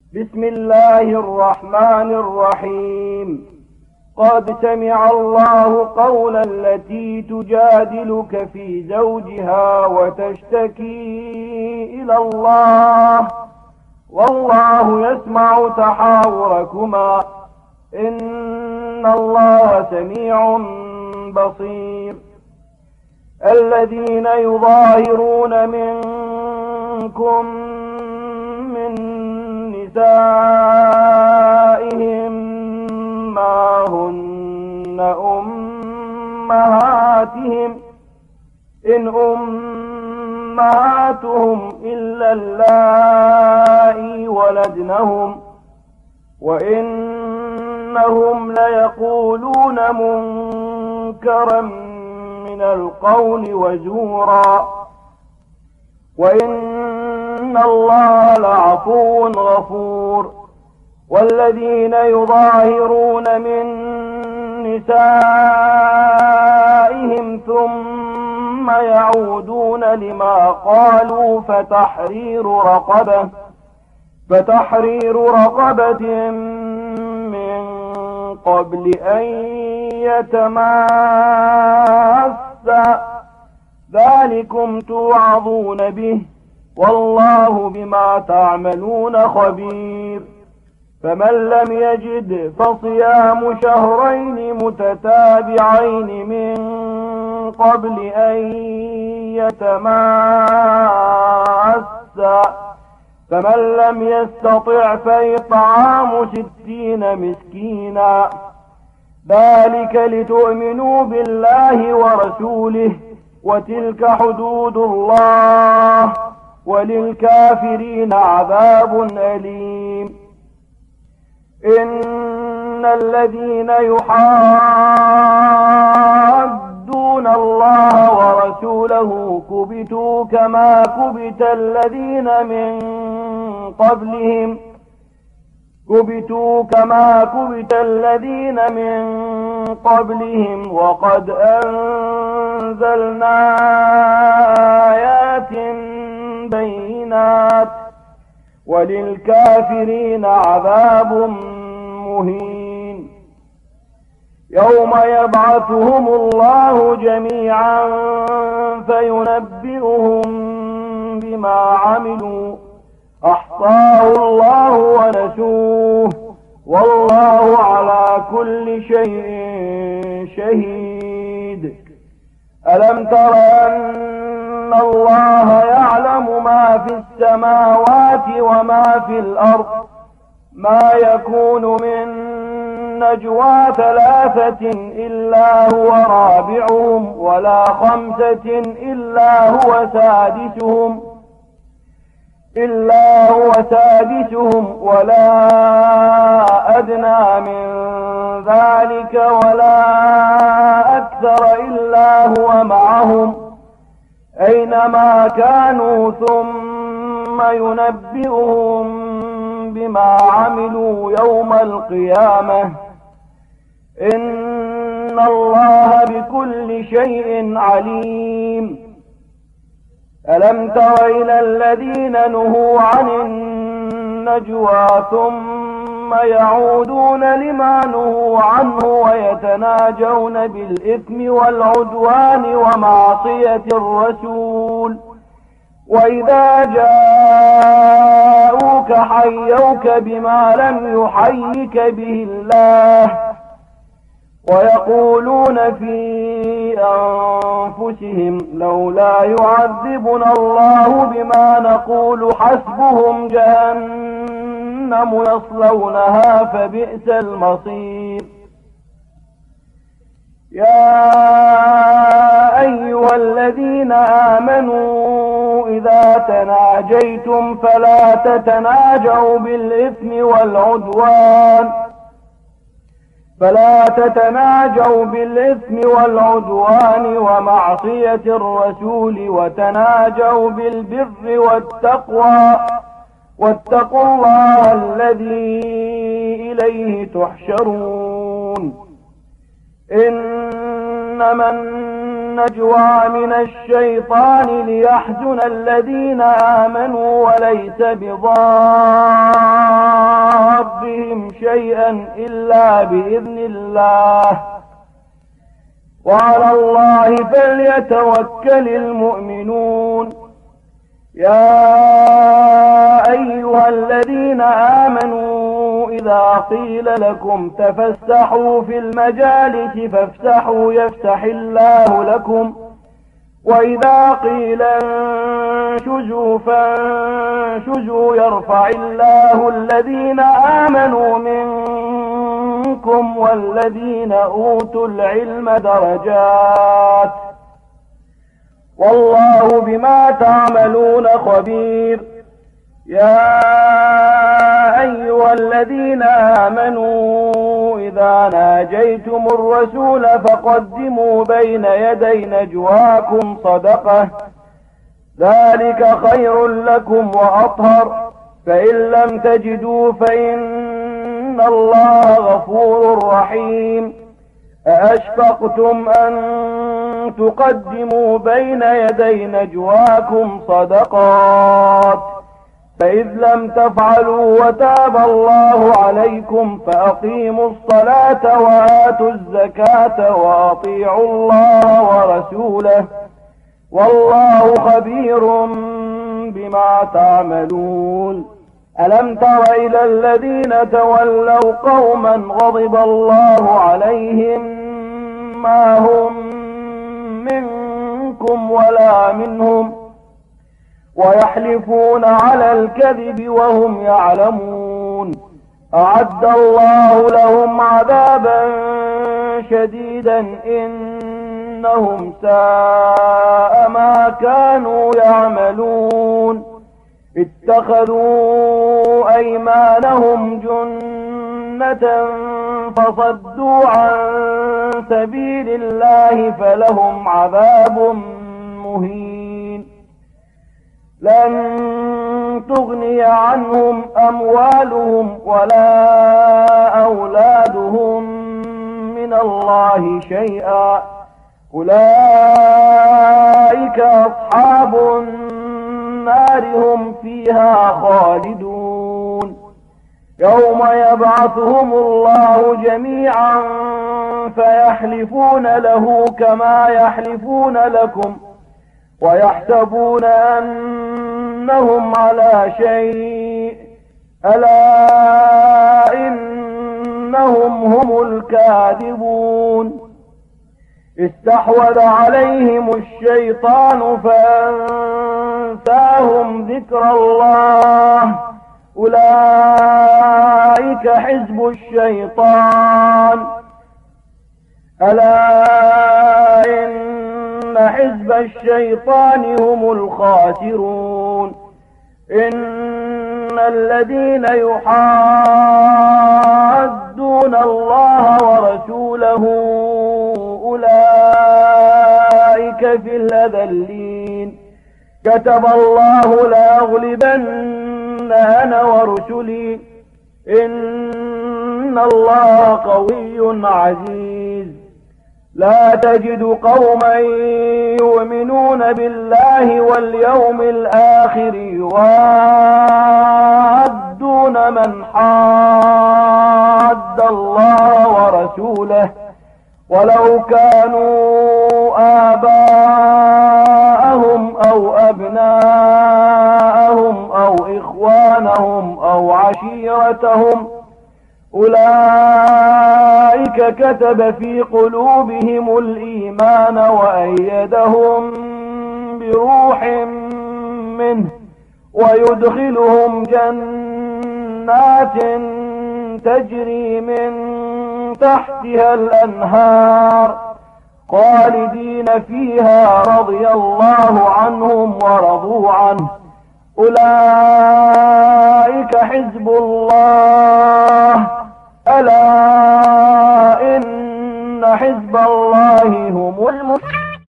بسم الله الرحمن الرحيم. قد سمع الله قول التي تجادلك في زوجها وتشتكي إلى الله والله يسمع تحاوركما إن الله سميع بصير. الذين يظاهرون منكم من نسائهم ما هن أمهاتهم إن أمهاتهم إلا اللائي ولدنهم وإنهم ليقولون منكرا من القول وزورا وإن الله لعفو غفور. والذين يظاهرون من نسائهم ثم يعودون لما قالوا فتحرير رقبة من قبل أن يتماسا ذلكم توعظون به والله بما تعملون خبير. فمن لم يجد فصيام شهرين متتابعين من قبل أن يتماسا فمن لم يستطع فإطعام 60 مسكينا ذلك لتؤمنوا بالله ورسوله وتلك حدود الله وللكافرين عذاب أليم. إن الذين يحادون الله ورسوله كبتوا كما كبت الذين من قبلهم وقد أنزلنا آيات بينات وللكافرين عذاب مهين. يوم يبعثهم الله جميعا فينبئهم بما عملوا أحصاه الله ونسوه والله على كل شيء شهيد. ألم تر أن الله يعلم ما في السماوات وما في الأرض ما يكون من نجوى 3 إلا هو رابعهم ولا 5 إلا هو سادسهم ولا أدنى من ذلك ولا أكثر إلا هو معهم أينما كانوا ثم ينبئهم بما عملوا يوم القيامة إن الله بكل شيء عليم. ألم تر إلى الذين نهوا عن النجوى ثم يعودون لما نهوا عنه ويتناجون بالإثم والعدوان ومعصية الرسول وإذا جاءوك حيوك بما لم يحيك به الله ويقولون في أنفسهم لولا يعذبنا الله بما نقول حسبهم جهنم يصلونها فبئس المصير. يا أيها الذين آمنوا إذا تناجيتم فلا تتناجوا بالإثم والعدوان ومعصية الرسول وتناجوا بالبر والتقوى واتقوا الله الذي إليه تحشرون. إنما النجوى من الشيطان ليحزن الذين آمنوا وليس بضار شيئا إلا بإذن الله، وعلى الله فليتوكل المؤمنون. يا أيها الذين آمنوا إذا قيل لكم تفسحوا في المجالس فافسحوا يفسح الله لكم، وإذا قيل انشزوا فانشزوا يرفع الله الذين آمنوا منكم والذين أوتوا العلم درجات، والله بما تعملون خبير. يا أيها الذين آمنوا إذا ناجيتم الرسول فقدموا بين يدي نجواكم صدقة، ذلك خير لكم وأطهر، فإن لم تجدوا فإن الله غفور رحيم. أأشفقتم أن تقدموا بين يدي نجواكم صدقات، فإذ لم تفعلوا وتاب الله عليكم فأقيموا الصلاة وآتوا الزكاة وأطيعوا الله ورسوله، والله خبير بما تعملون. ألم تر إلى الذين تولوا قوما غضب الله عليهم ما هم منكم ولا منهم ويحلفون على الكذب وهم يعلمون، أعد الله لهم عذابا شديدا إنهم ساء ما كانوا يعملون. اتخذوا أيمانهم جنة فصدوا عن سبيل الله فلهم عذاب مهين. لن تغني عنهم أموالهم ولا أولادهم من الله شيئا، أولئك أصحاب النار هم فيها خالدون. يوم يبعثهم الله جميعا فيحلفون له كما يحلفون لكم ويحسبون أنهم على شيء، ألا إنهم هم الكاذبون. استحوذ عليهم الشيطان فأنساهم ذكر الله، أولئك حزب الشيطان، ألا إن حزب الشيطان هم الخاسرون. إن الذين يحادون الله ورسوله أولئك في الأذلين. كتب الله لأغلبن أنا ورسلي إن الله قوي عزيز. لا تجد قوما يؤمنون بالله واليوم الآخر يوادون من حاد الله ورسوله ولو كانوا آباءهم أو أبناءهم أو إخوانهم أو عشيرتهم، أولئك كتب في قلوبهم الإيمان وأيدهم بروح منه ويدخلهم جنات تجري من تحتها الأنهار خالدين فيها رضي الله عنهم ورضوا عنه. أولئك حزب الله